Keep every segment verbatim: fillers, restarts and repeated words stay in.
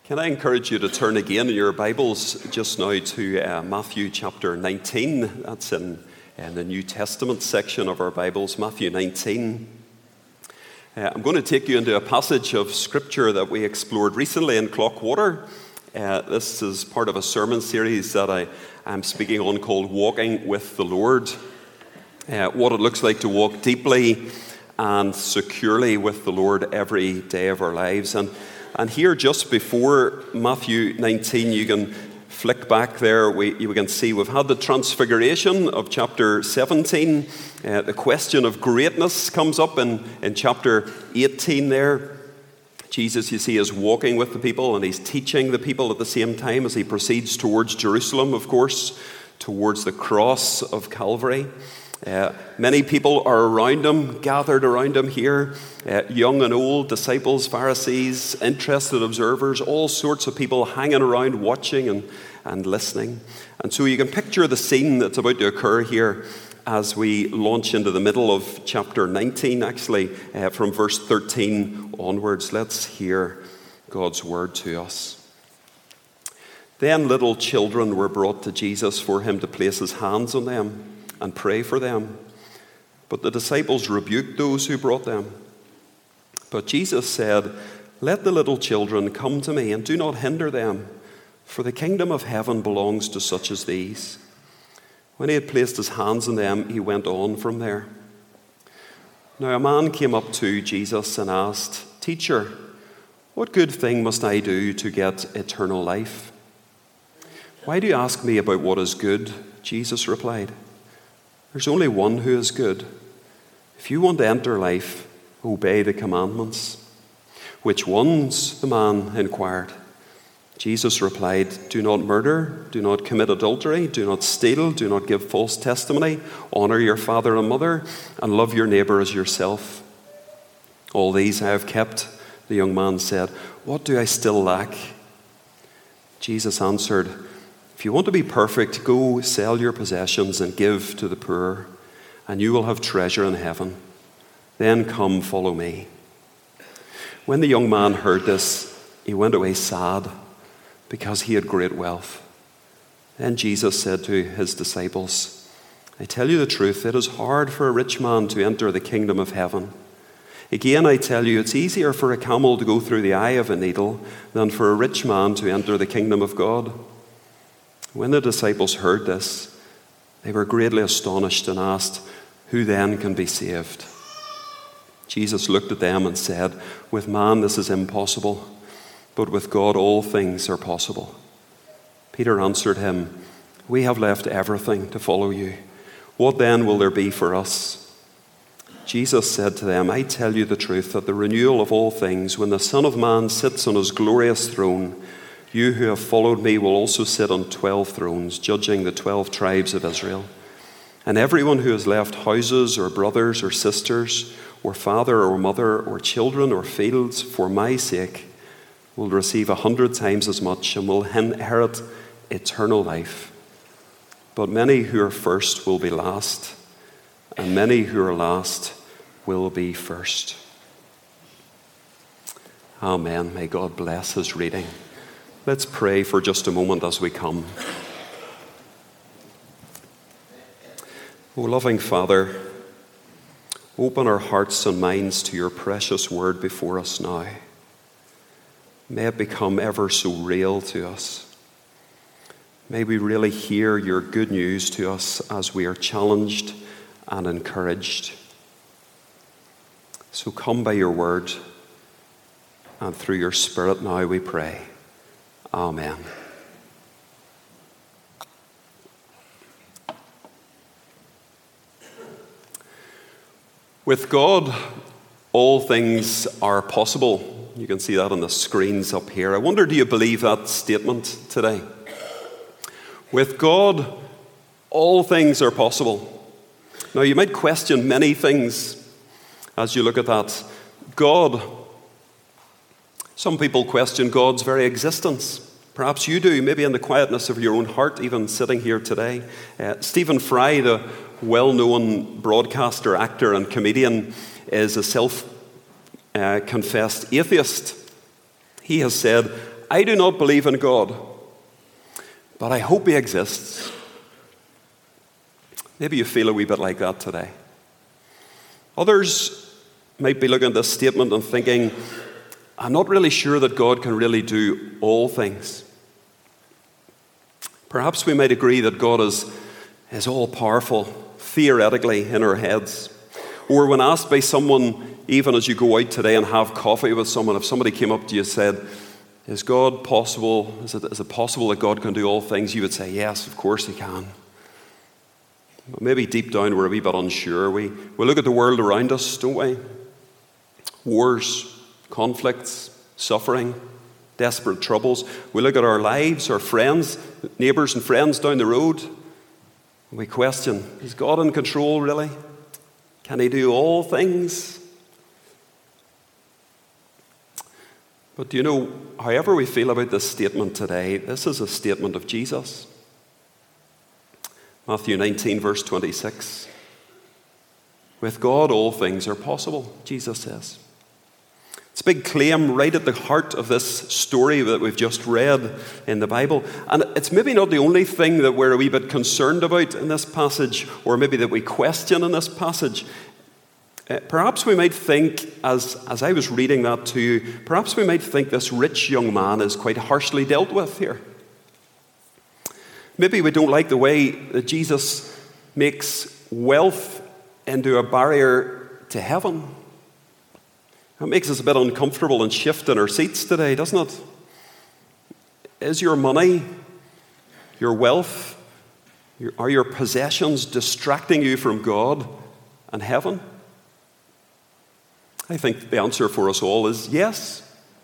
Can I encourage you to turn again in your Bibles just now to uh, Matthew chapter nineteen. That's in, in the New Testament section of our Bibles, Matthew nineteen. Uh, I'm going to take you into a passage of Scripture that we explored recently in Clockwater. Uh, this is part of a sermon series that I am speaking on called Walking with the Lord. Uh, what it looks like to walk deeply and securely with the Lord every day of our lives. And And here, just before Matthew nineteen, you can flick back there, we, you can see we've had the transfiguration of chapter seventeen. Uh, the question of greatness comes up in, in chapter eighteen there. Jesus, you see, is walking with the people and he's teaching the people at the same time as he proceeds towards Jerusalem, of course, towards the cross of Calvary. Uh, many people are around him, gathered around him here, uh, young and old, disciples, Pharisees, interested observers, all sorts of people hanging around, watching and, and listening. And so you can picture the scene that's about to occur here as we launch into the middle of chapter nineteen, actually, uh, from verse thirteen onwards. Let's hear God's word to us. Then little children were brought to Jesus for him to place his hands on them and pray for them. But the disciples rebuked those who brought them. But Jesus said, "Let the little children come to me, and do not hinder them, for the kingdom of heaven belongs to such as these." When he had placed his hands on them, he went on from there. Now a man came up to Jesus and asked, "Teacher, what good thing must I do to get eternal life?" "Why do you ask me about what is good?" Jesus replied. "There's only one who is good. If you want to enter life, obey the commandments." "Which ones?" the man inquired. Jesus replied, "Do not murder, do not commit adultery, do not steal, do not give false testimony, honor your father and mother, and love your neighbor as yourself." "All these I have kept," the young man said. "What do I still lack?" Jesus answered, "If you want to be perfect, go sell your possessions and give to the poor, and you will have treasure in heaven. Then come, follow me." When the young man heard this, he went away sad, because he had great wealth. Then Jesus said to his disciples, "I tell you the truth, it is hard for a rich man to enter the kingdom of heaven. Again, I tell you, it's easier for a camel to go through the eye of a needle than for a rich man to enter the kingdom of God." When the disciples heard this, they were greatly astonished and asked, "Who then can be saved?" Jesus looked at them and said, "With man this is impossible, but with God all things are possible." Peter answered him, "We have left everything to follow you. What then will there be for us?" Jesus said to them, "I tell you the truth, that the renewal of all things, when the Son of Man sits on his glorious throne, you who have followed me will also sit on twelve thrones, judging the twelve tribes of Israel. And everyone who has left houses or brothers or sisters or father or mother or children or fields for my sake will receive a hundred times as much and will inherit eternal life. But many who are first will be last, and many who are last will be first." Amen. May God bless his reading. Let's pray for just a moment as we come. O loving Father, open our hearts and minds to your precious word before us now. May it become ever so real to us. May we really hear your good news to us as we are challenged and encouraged. So come by your word, and through your Spirit now we pray. Amen. With God, all things are possible. You can see that on the screens up here. I wonder, do you believe that statement today? With God, all things are possible. Now, you might question many things as you look at that. God, some people question God's very existence. Perhaps you do, maybe in the quietness of your own heart, even sitting here today. Uh, Stephen Fry, the well-known broadcaster, actor, and comedian, is a self-confessed atheist. He has said, I do not believe in God, but I hope he exists. Maybe you feel a wee bit like that today. Others might be looking at this statement and thinking, I'm not really sure that God can really do all things. Perhaps we might agree that God is, is all-powerful, theoretically, in our heads. Or when asked by someone, even as you go out today and have coffee with someone, if somebody came up to you and said, is God possible? Is it, is it possible that God can do all things? You would say, yes, of course he can. But maybe deep down we're a wee bit unsure. We, we look at the world around us, don't we? Wars, conflicts, suffering, desperate troubles. We look at our lives, our friends, neighbours and friends down the road, and we question, is God in control really? Can he do all things? But do you know, however we feel about this statement today, this is a statement of Jesus. Matthew nineteen, verse twenty-six. With God, all things are possible, Jesus says. It's a big claim right at the heart of this story that we've just read in the Bible. And it's maybe not the only thing that we're a wee bit concerned about in this passage, or maybe that we question in this passage. Uh, perhaps we might think, as, as I was reading that to you, perhaps we might think this rich young man is quite harshly dealt with here. Maybe we don't like the way that Jesus makes wealth into a barrier to heaven. That makes us a bit uncomfortable and shift in our seats today, doesn't it? Is your money, your wealth, your, are your possessions distracting you from God and heaven? I think the answer for us all is yes.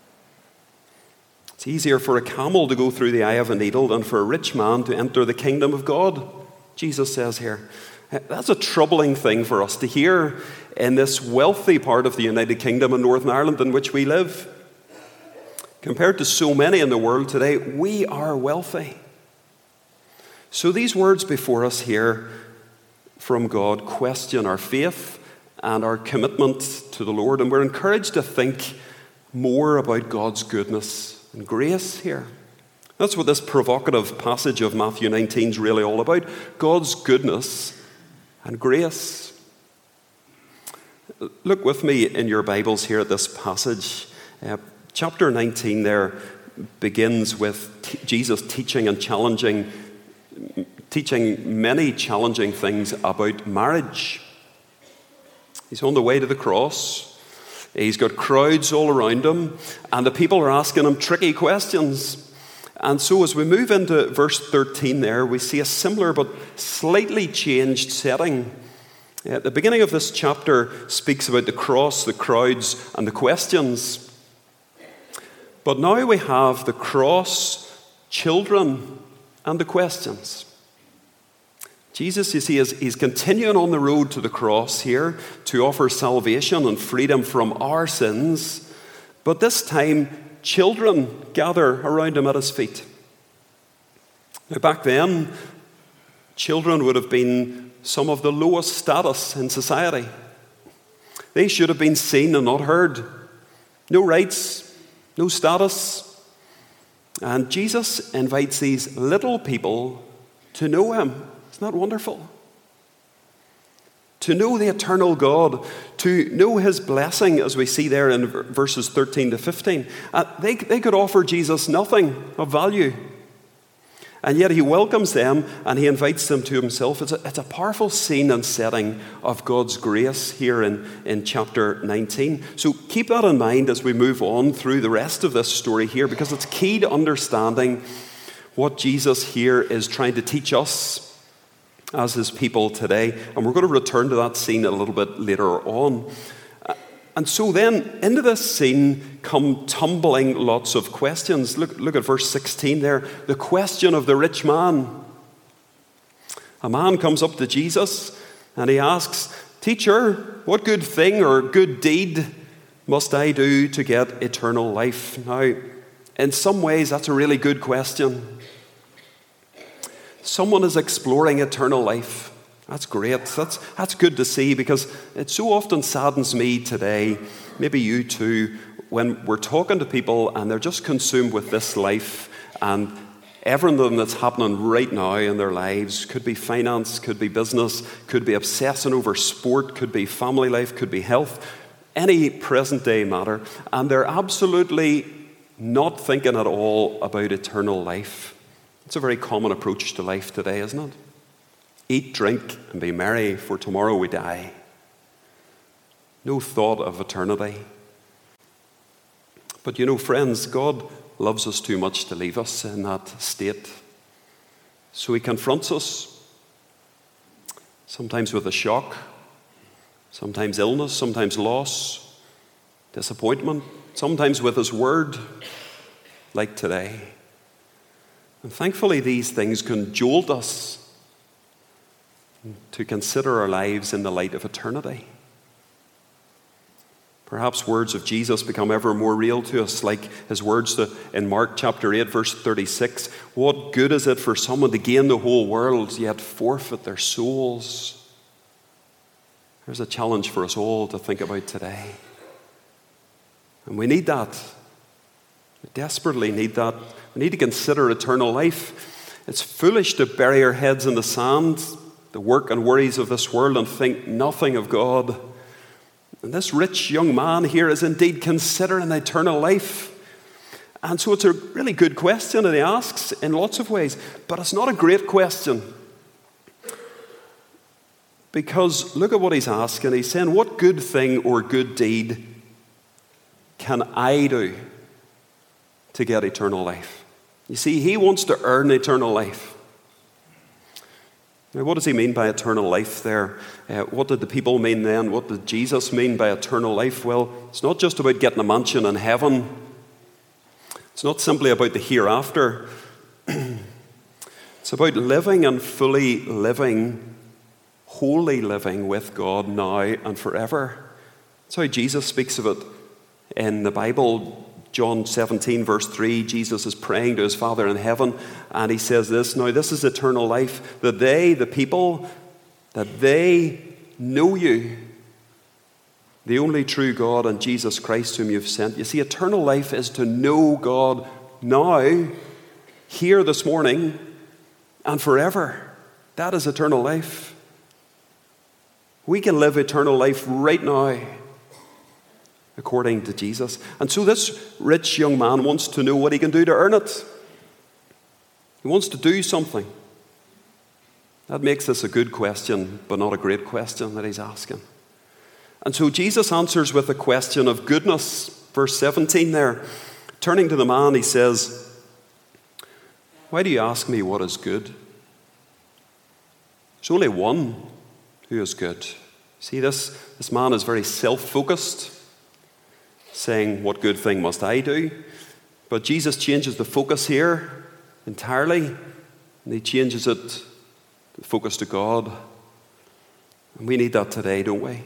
It's easier for a camel to go through the eye of a needle than for a rich man to enter the kingdom of God, Jesus says here. That's a troubling thing for us to hear in this wealthy part of the United Kingdom in Northern Ireland in which we live. Compared to so many in the world today, we are wealthy. So these words before us here from God question our faith and our commitment to the Lord, and we're encouraged to think more about God's goodness and grace here. That's what this provocative passage of Matthew nineteen is really all about. God's goodness and grace. Look with me in your Bibles here at this passage. Uh, chapter nineteen there begins with t- Jesus teaching and challenging, teaching many challenging things about marriage. He's on the way to the cross. He's got crowds all around him, and the people are asking him tricky questions. And so as we move into verse thirteen there, we see a similar but slightly changed setting. At the beginning of this chapter speaks about the cross, the crowds, and the questions. But now we have the cross, children, and the questions. Jesus, you see, is he's continuing on the road to the cross here to offer salvation and freedom from our sins. But this time, children gather around him at his feet. Now, back then, children would have been some of the lowest status in society. They should have been seen and not heard. No rights, no status. And Jesus invites these little people to know him. Isn't that wonderful? To know the eternal God, to know his blessing, as we see there in verses thirteen to fifteen. Uh, they, they could offer Jesus nothing of value. And yet he welcomes them and he invites them to himself. It's a, it's a powerful scene and setting of God's grace here in, in chapter nineteen. So keep that in mind as we move on through the rest of this story here, because it's key to understanding what Jesus here is trying to teach us as his people today. And we're going to return to that scene a little bit later on. And so then, into this scene come tumbling lots of questions. Look, look at verse sixteen there. The question of the rich man. A man comes up to Jesus and he asks, "Teacher, what good thing or good deed must I do to get eternal life?" Now, in some ways, that's a really good question. Someone is exploring eternal life. That's great. That's, that's good to see, because it so often saddens me today, maybe you too, when we're talking to people and they're just consumed with this life and everything that's happening right now in their lives, could be finance, could be business, could be obsessing over sport, could be family life, could be health, any present day matter, and they're absolutely not thinking at all about eternal life. It's a very common approach to life today, isn't it? Eat, drink, and be merry, for tomorrow we die. No thought of eternity. But you know, friends, God loves us too much to leave us in that state. So he confronts us, sometimes with a shock, sometimes illness, sometimes loss, disappointment, sometimes with his word, like today. And thankfully, these things can jolt us to consider our lives in the light of eternity. Perhaps words of Jesus become ever more real to us, like his words to, in Mark chapter eight, verse thirty-six. What good is it for someone to gain the whole world, yet forfeit their souls? There's a challenge for us all to think about today. And we need that. We desperately need that. We need to consider eternal life. It's foolish to bury our heads in the sand, the work and worries of this world, and think nothing of God. And this rich young man here is indeed considering eternal life. And so it's a really good question that he asks in lots of ways. But it's not a great question. Because look at what he's asking. He's saying, what good thing or good deed can I do to get eternal life? You see, he wants to earn eternal life. Now, what does he mean by eternal life there? Uh, what did the people mean then? What did Jesus mean by eternal life? Well, it's not just about getting a mansion in heaven. It's not simply about the hereafter. It's about living and fully living, wholly living with God now and forever. That's how Jesus speaks of it in the Bible. John seventeen, verse three, Jesus is praying to his Father in heaven, and he says this, now this is eternal life, that they, the people, that they know you, the only true God, and Jesus Christ whom you've sent. You see, eternal life is to know God now, here this morning, and forever. That is eternal life. We can live eternal life right now, according to Jesus. And so this rich young man wants to know what he can do to earn it. He wants to do something. That makes this a good question, but not a great question that he's asking. And so Jesus answers with a question of goodness. Verse seventeen there. Turning to the man, he says, why do you ask me what is good? There's only one who is good. See, this, this man is very self-focused, saying, what good thing must I do? But Jesus changes the focus here entirely, and he changes it, the focus to God. And we need that today, don't we?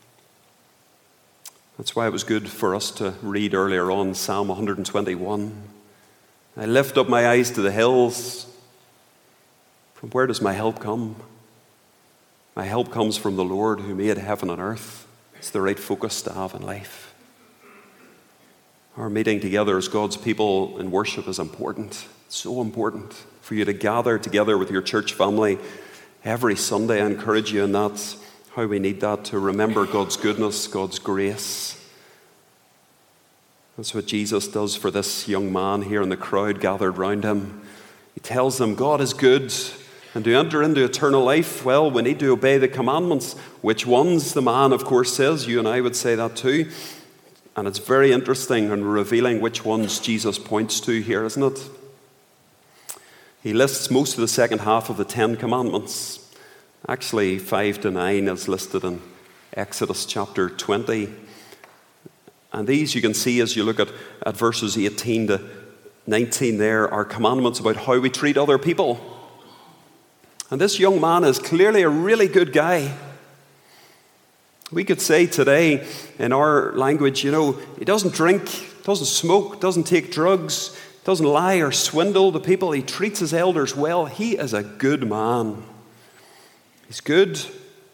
That's why it was good for us to read earlier on Psalm one twenty-one. I lift up my eyes to the hills. From where does my help come? My help comes from the Lord who made heaven and earth. It's the right focus to have in life. Our meeting together as God's people in worship is important. It's so important for you to gather together with your church family every Sunday. I encourage you, and that's how we need that, to remember God's goodness, God's grace. That's what Jesus does for this young man here in the crowd gathered round him. He tells them God is good, and to enter into eternal life, well, we need to obey the commandments. Which ones? The man, of course, says. You and I would say that too. And it's very interesting and revealing which ones Jesus points to here, isn't it? He lists most of the second half of the Ten Commandments. Actually, five to nine is listed in Exodus chapter twenty. And these you can see as you look at, at verses eighteen to nineteen there are commandments about how we treat other people. And this young man is clearly a really good guy. We could say today, in our language, you know, he doesn't drink, doesn't smoke, doesn't take drugs, doesn't lie or swindle the people. He treats his elders well. He is a good man. He's good,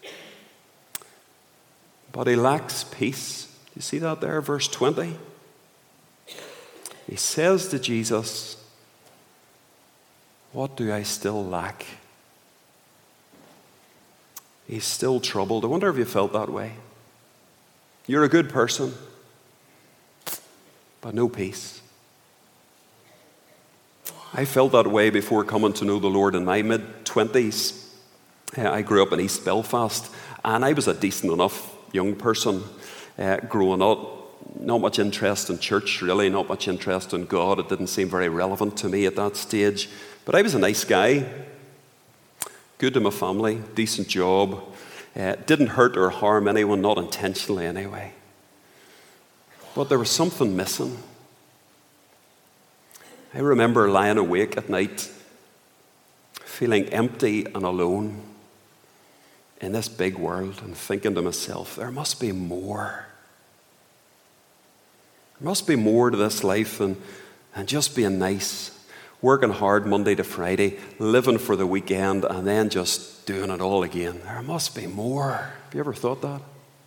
but he lacks peace. You see that there, verse twenty? He says to Jesus, what do I still lack? He's still troubled. I wonder if you felt that way. You're a good person, but no peace. I felt that way before coming to know the Lord in my mid-twenties. I grew up in East Belfast, and I was a decent enough young person uh, growing up. Not much interest in church, really, not much interest in God. It didn't seem very relevant to me at that stage. But I was a nice guy, good to my family, decent job, uh, didn't hurt or harm anyone, not intentionally anyway. But there was something missing. I remember lying awake at night, feeling empty and alone in this big world, and thinking to myself, there must be more. There must be more to this life than, than just being nice, working hard Monday to Friday, living for the weekend, and then just doing it all again. There must be more. Have you ever thought that?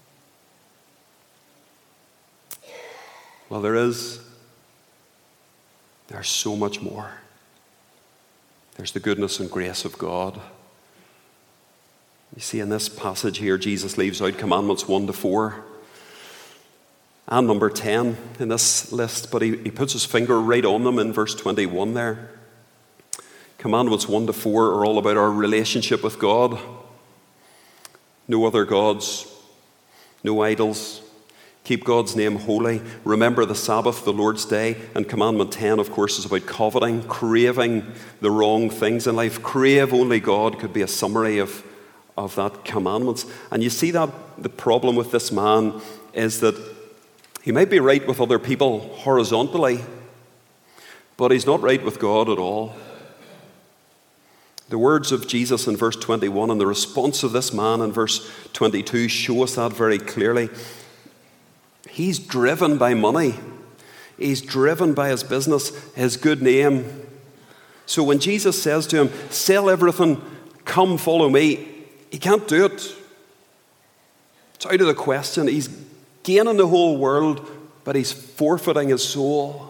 Well, there is. There's so much more. There's the goodness and grace of God. You see, in this passage here, Jesus leaves out commandments one to four. And number ten in this list, but he, he puts his finger right on them in verse twenty-one there. Commandments one to four are all about our relationship with God. No other gods, no idols. Keep God's name holy. Remember the Sabbath, the Lord's day. And commandment ten, of course, is about coveting, craving the wrong things in life. Crave only God could be a summary of, of that commandments. And you see that the problem with this man is that he might be right with other people horizontally, but he's not right with God at all. The words of Jesus in verse twenty-one and the response of this man in verse twenty-two show us that very clearly. He's driven by money. He's driven by his business, his good name. So when Jesus says to him, sell everything, come follow me, he can't do it. It's out of the question. He's gaining the whole world, but he's forfeiting his soul.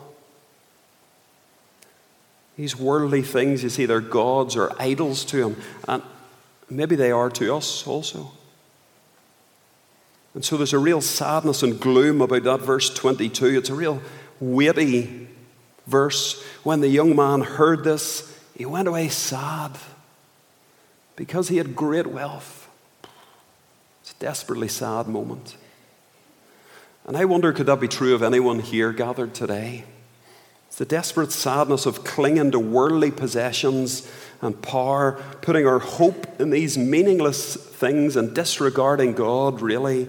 These worldly things, you see, they're gods or idols to him. And maybe they are to us also. And so there's a real sadness and gloom about that verse twenty-two. It's a real weighty verse. When the young man heard this, he went away sad because he had great wealth. It's a desperately sad moment. And I wonder, could that be true of anyone here gathered today? It's the desperate sadness of clinging to worldly possessions and power, putting our hope in these meaningless things and disregarding God, really,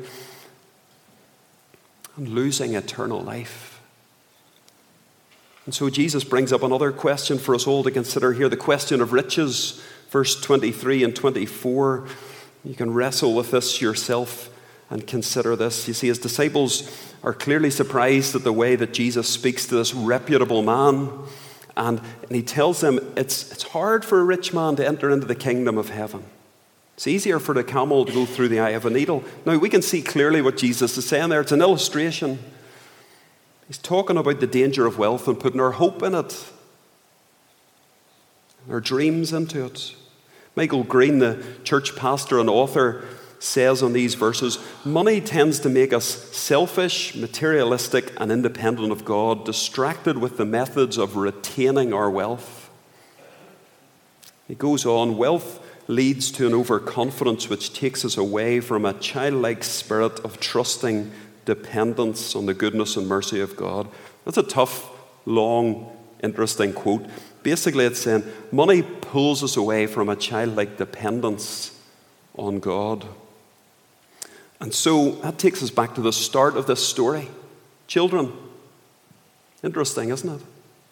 and losing eternal life. And so Jesus brings up another question for us all to consider here, the question of riches, verse twenty-three and twenty-four. You can wrestle with this yourself and consider this. You see, his disciples are clearly surprised at the way that Jesus speaks to this reputable man. And, and he tells them it's, it's hard for a rich man to enter into the kingdom of heaven. It's easier for the camel to go through the eye of a needle. Now, we can see clearly what Jesus is saying there. It's an illustration. He's talking about the danger of wealth and putting our hope in it, our dreams into it. Michael Green, the church pastor and author, says on these verses, money tends to make us selfish, materialistic, and independent of God, distracted with the methods of retaining our wealth. He goes on, wealth leads to an overconfidence which takes us away from a childlike spirit of trusting dependence on the goodness and mercy of God. That's a tough, long, interesting quote. Basically, it's saying money pulls us away from a childlike dependence on God. And so that takes us back to the start of this story. Children. Interesting, isn't it?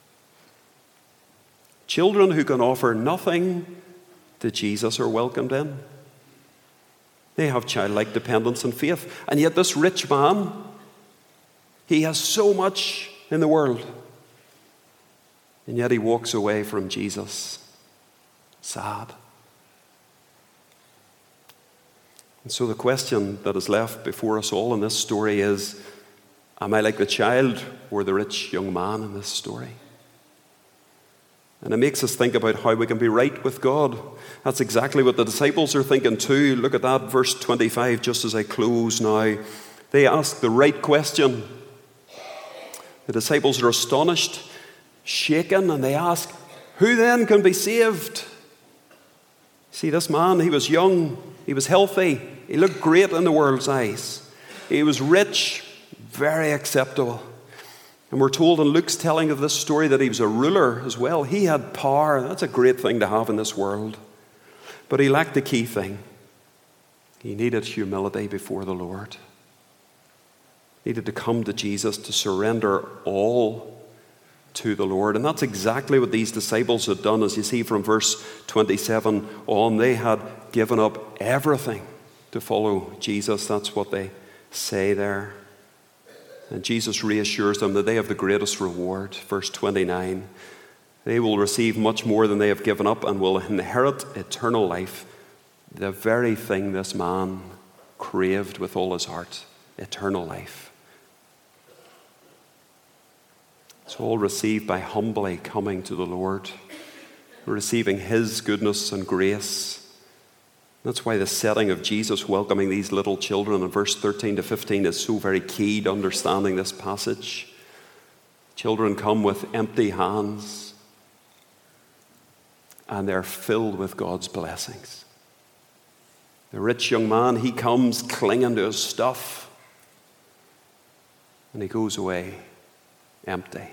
Children who can offer nothing to Jesus are welcomed in. They have childlike dependence and faith. And yet this rich man, he has so much in the world. And yet he walks away from Jesus sad. And so the question that is left before us all in this story is, Am I like the child or the rich young man in this story? And it makes us think about how we can be right with God. That's exactly what the disciples are thinking too. Look at that, verse twenty-five, just as I close now. They ask the right question. The disciples are astonished, shaken, and they ask, who then can be saved? See, this man, he was young, he was healthy, he looked great in the world's eyes. He was rich, very acceptable. And we're told in Luke's telling of this story that he was a ruler as well. He had power. That's a great thing to have in this world. But he lacked the key thing. He needed humility before the Lord. He needed to come to Jesus, to surrender all to the Lord. And that's exactly what these disciples had done. As you see from verse twenty-seven on, they had given up everything to follow Jesus. That's what they say there. And Jesus reassures them that they have the greatest reward. Verse twenty-nine, they will receive much more than they have given up and will inherit eternal life. The very thing this man craved with all his heart, eternal life. It's all received by humbly coming to the Lord, receiving his goodness and grace. That's why the setting of Jesus welcoming these little children in verse thirteen to fifteen is so very key to understanding this passage. Children come with empty hands and they're filled with God's blessings. The rich young man, he comes clinging to his stuff and he goes away empty.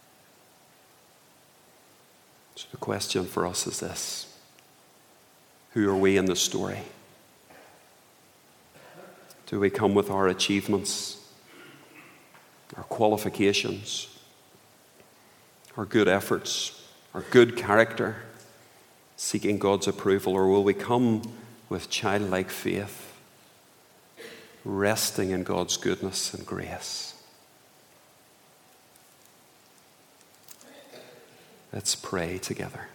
So the question for us is this. Who are we in the story? Do we come with our achievements, our qualifications, our good efforts, our good character, seeking God's approval, or will we come with childlike faith, resting in God's goodness and grace? Let's pray together.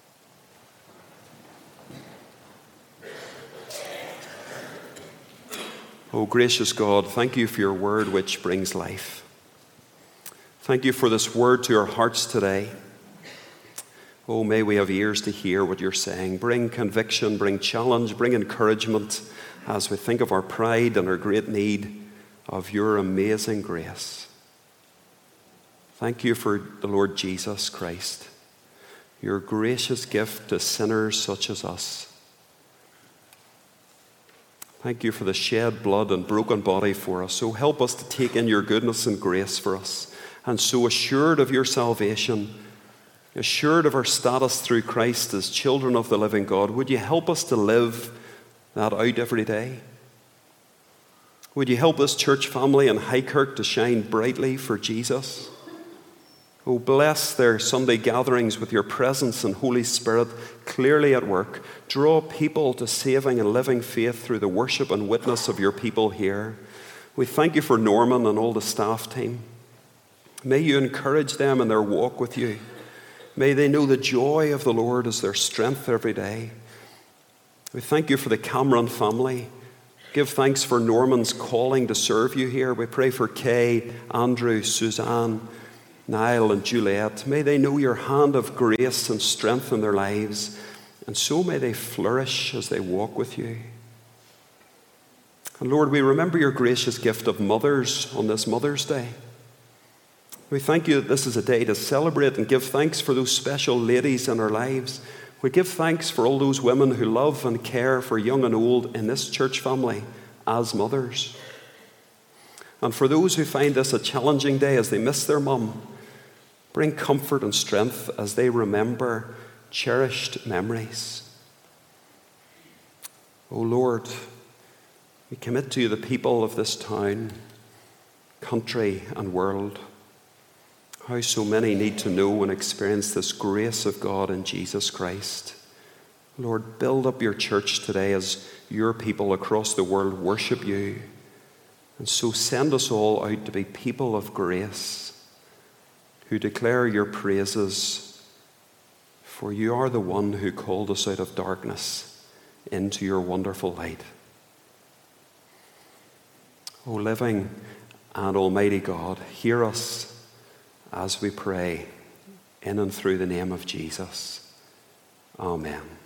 Oh, gracious God, thank you for your word which brings life. Thank you for this word to our hearts today. Oh, may we have ears to hear what you're saying. Bring conviction, bring challenge, bring encouragement as we think of our pride and our great need of your amazing grace. Thank you for the Lord Jesus Christ, your gracious gift to sinners such as us. Thank you for the shed blood and broken body for us. So help us to take in your goodness and grace for us. And so assured of your salvation, assured of our status through Christ as children of the living God, would you help us to live that out every day? Would you help this church family in Highkirk to shine brightly for Jesus? Oh, bless their Sunday gatherings with your presence and Holy Spirit clearly at work. Draw people to saving and living faith through the worship and witness of your people here. We thank you for Norman and all the staff team. May you encourage them in their walk with you. May they know the joy of the Lord as their strength every day. We thank you for the Cameron family. Give thanks for Norman's calling to serve you here. We pray for Kay, Andrew, Suzanne, Niall and Juliet. May they know your hand of grace and strength in their lives, and so may they flourish as they walk with you. And Lord, we remember your gracious gift of mothers on this Mother's Day. We thank you that this is a day to celebrate and give thanks for those special ladies in our lives. We give thanks for all those women who love and care for young and old in this church family as mothers. And for those who find this a challenging day as they miss their mum, bring comfort and strength as they remember cherished memories. O Lord, we commit to you the people of this town, country and world. How so many need to know and experience this grace of God in Jesus Christ. Lord, build up your church today as your people across the world worship you. And so send us all out to be people of grace who declare your praises, for you are the one who called us out of darkness into your wonderful light. O living And Almighty God, hear us as we pray in and through the name of Jesus. Amen.